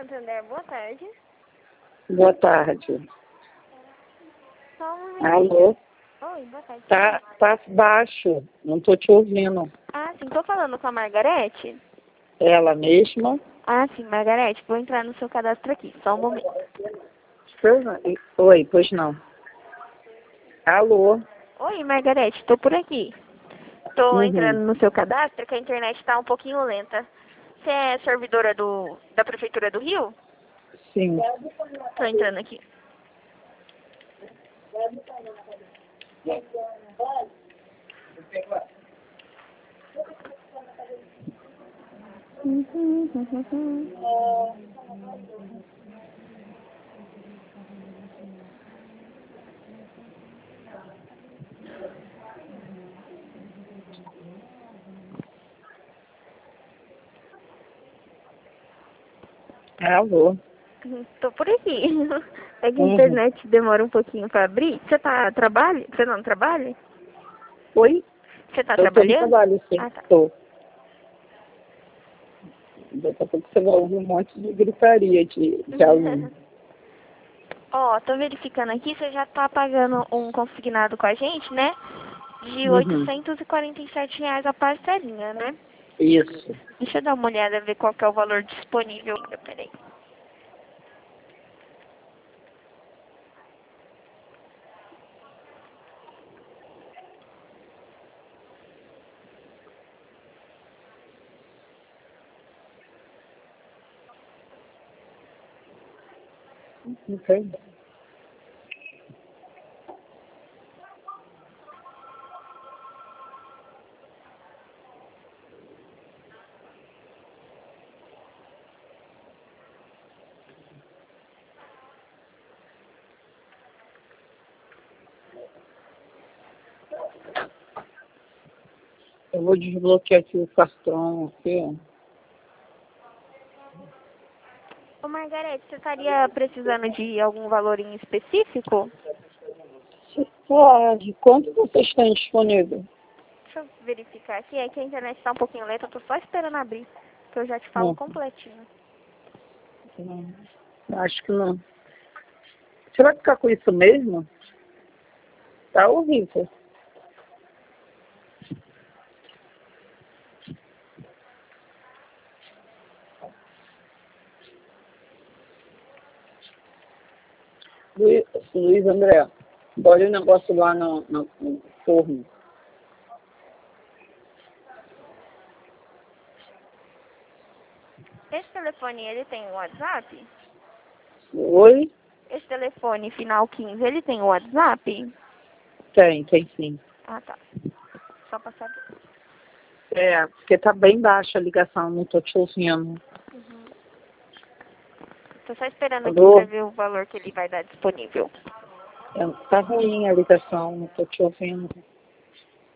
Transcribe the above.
Santander, boa tarde. Boa tarde. Só um minutinho. Alô? Oi, boa tarde. Tá baixo, não tô te ouvindo. Ah, sim, tô falando com a Margarete? Ela mesma? Ah, sim, Margarete, vou entrar no seu cadastro aqui, só um momento. Oi, pois não. Alô? Oi, Margarete, tô por aqui. Tô entrando Uhum. no seu cadastro, que a internet tá um pouquinho lenta. Você é servidora da Prefeitura do Rio? Sim. Tô entrando aqui. Alô? Tô por aqui. É que a Uhum. internet demora um pouquinho pra abrir. Você tá trabalha? Você não trabalha? Oi? Você tá Eu tô no trabalhando? trabalho, sim. Ah, tá. Tô. Daqui a pouco você vai ouvir um monte de gritaria de aluno. Ó, tô verificando aqui, você já tá pagando um consignado com a gente, né? De Uhum. R$ 877 a parcelinha, né? Isso. Deixa eu dar uma olhada, ver qual que é o valor disponível. Peraí. Ok. Eu vou desbloquear aqui o cartão. Aqui. Ô, Margarete, você estaria precisando de algum valor em específico? Pode. Quanto vocês têm disponível? Deixa eu verificar aqui, é que a internet tá um pouquinho lenta, eu tô só esperando abrir, que eu já te falo Não. completinho. Acho que não. Você vai ficar com isso mesmo? Tá horrível. Luiz André, olha o negócio lá no forno. Esse telefone, ele tem WhatsApp? Oi? Esse telefone final 15, ele tem WhatsApp? Tem sim. Ah, tá. Só pra saber. É, porque tá bem baixa a ligação, não tô te ouvindo. Tô só esperando aqui pra Alô? ver o valor que ele vai dar disponível. É, tá ruim a ligação, não tô te ouvindo.